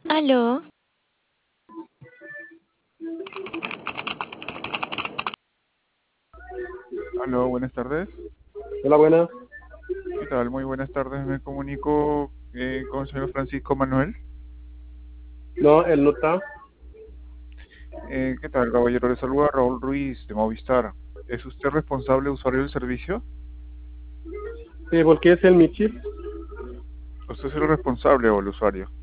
Aló, Aló, buenas tardes. Hola, buenas. ¿Qué tal? Muy buenas tardes. Me comunico con el señor Francisco Manuel. No, él no está. ¿Qué tal, caballero? Le saluda Raúl Ruiz de Movistar. ¿Es usted responsable usuario del servicio? Sí, porque es el Michis. ¿Usted es el responsable o el usuario?